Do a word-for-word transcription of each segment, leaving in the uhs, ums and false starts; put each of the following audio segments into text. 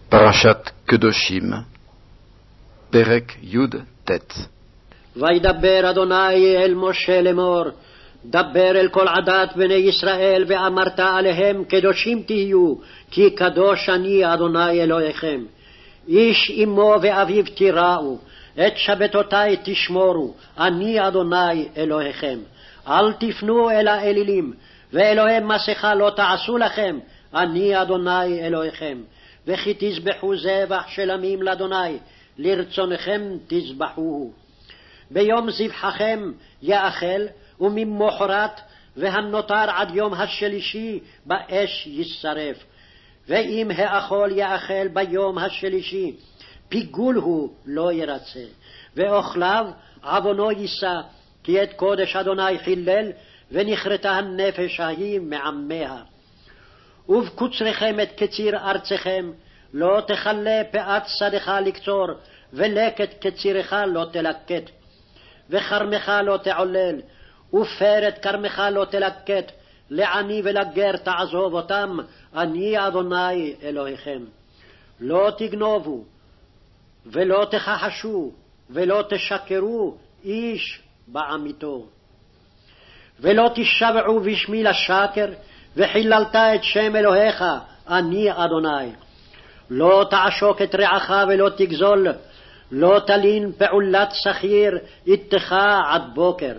פרשת קדושים, פרק י"ט. וידבר אדוני אל משה לאמור, דבר אל כל עדת בני ישראל, ואמרת עליהם, קדושים תהיו, כי קדוש אני אדוני אלוהיכם. איש אמו ואביו תיראו, את שבתותי תשמורו, אני אדוני אלוהיכם. אל תפנו אל האלילים, ואלוהי מסכה לא תעשו לכם, אני אדוני אלוהיכם. וכי תזבחו זבח של עמים לאדוני, לרצונכם תזבחוהו. ביום זבחכם יאכל, וממחרת והנותר עד יום השלישי באש ישרף. ואם האכול יאכל ביום השלישי, פיגול הוא לא ירצה, ואוכליו עוונו יישא, כי את קודש אדוני חילל, ונכרתה הנפש ההיא מעמיה. ובקוצריכם את קציר ארצכם, לא תכלה פאת שדך לקצור, ולקט קצירך לא תלקט. וכרמך לא תעולל, ופרת כרמך לא תלקט, לעני ולגר תעזוב אותם, אני אדוני אלוהיכם. לא תגנובו, ולא תכחשו, ולא תשקרו איש בעמיתו. ולא תשבעו בשמי לשקר, וחיללת את שם אלוהיך, אני אדוני. לא תעשוק את רעך ולא תגזול, לא תלין פעולת שכיר איתך עד בוקר.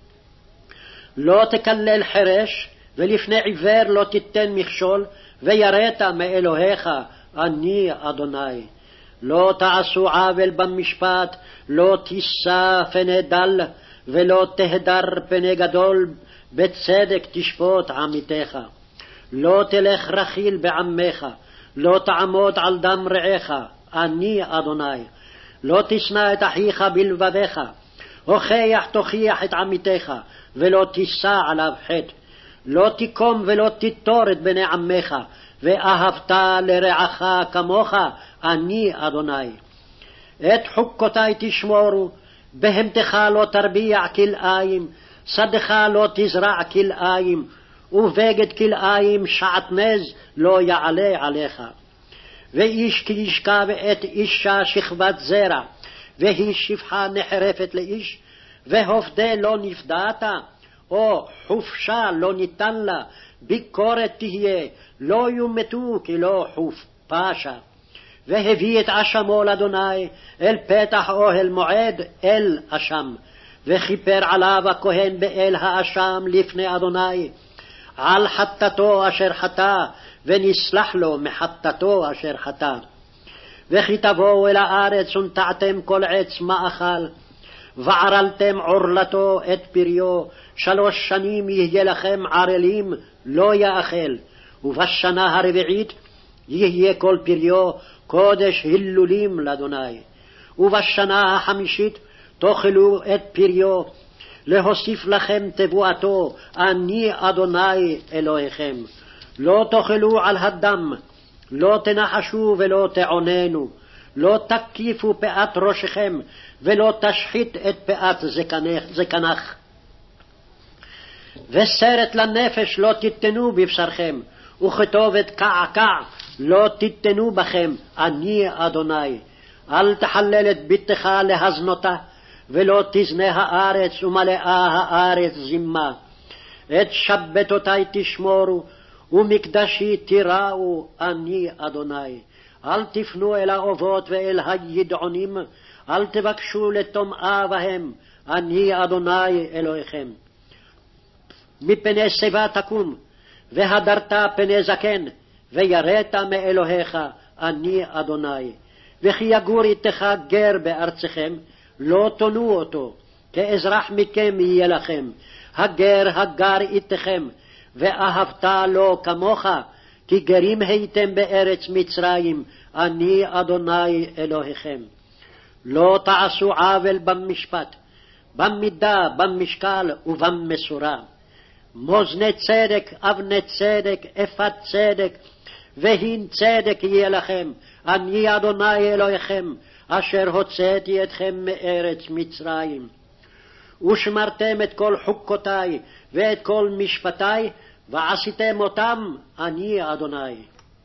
לא תקלל חרש, ולפני עיוור לא תיתן מכשול, ויראת מאלוהיך, אני אדוני. לא תעשו עוול במשפט, לא תישא פני דל, ולא תהדר פני גדול, בצדק תשפוט עמיתך. לא תלך רכיל בעמך, לא תעמוד על דם רעך, אני אדוני. לא תשנא את אחיך בלבביך, הוכיח תוכיח את עמיתך, ולא תישא עליו חטא. לא תקום ולא תיטור את בני עמך, ואהבת לרעך כמוך, אני אדוני. את חוקותי תשמורו, בהמתך לא תרביע כלאיים, שדך לא תזרע כלאיים, ובגד כלאיים שעטנז לא יעלה עליך. ואיש כי ישכב את אישה שכבת זרע, והיא שפחה נחרפת לאיש, והופדה לא נפדעת, או חופשה לא ניתן לה, ביקורת תהיה, לא יומתו כי לא חוף פשע. והביא את אשמו לאדוני, אל פתח אוהל מועד, אל אשם, וכיפר עליו הכהן באל האשם לפני אדוני, על חטאתו אשר חטא, ונסלח לו מחטאתו אשר חטא. וכי תבואו אל הארץ ונטעתם כל עץ מאכל, וערלתם עורלתו את פריו, שלוש שנים יהיה לכם ערלים, לא יאכל, ובשנה הרביעית יהיה כל פריו קודש הילולים לאדוני. ובשנה החמישית תאכלו את פריו, להוסיף לכם תבואתו, אני אדוני אלוהיכם. לא תאכלו על הדם, לא תנחשו ולא תעוננו, לא תקיפו פאת ראשכם, ולא תשחית את פאת זקנך, זקנך. וסרט לנפש לא תיתנו בבשרכם, וכתובת קעקע לא תיתנו בכם, אני אדוני. אל תחלל את ביתך להזנותה, ולא תזנה הארץ ומלאה הארץ זימה. את שבתותי תשמורו, ומקדשי תיראו, אני אדוני. אל תפנו אל האובות ואל הידעונים, אל תבקשו לטומאה בהם, אני אדוני אלוהיכם. מפני שיבה תקום, והדרת פני זקן, ויראת מאלוהיך, אני אדוני. וכי יגור איתך גר בארצכם, לא תונו אותו, כאזרח מכם יהיה לכם, הגר הגר איתכם, ואהבת לו כמוך, כי גרים הייתם בארץ מצרים, אני אדוני אלוהיכם. לא תעשו עוול במשפט, במידה, במשקל ובמשורה. מאזני צדק, אבני צדק, אפת צדק, והין צדק יהיה לכם, אני אדוני אלוהיכם, אשר הוצאתי אתכם מארץ מצרים. ושמרתם את כל חוקותי ואת כל משפטי, ועשיתם אותם, אני אדוני.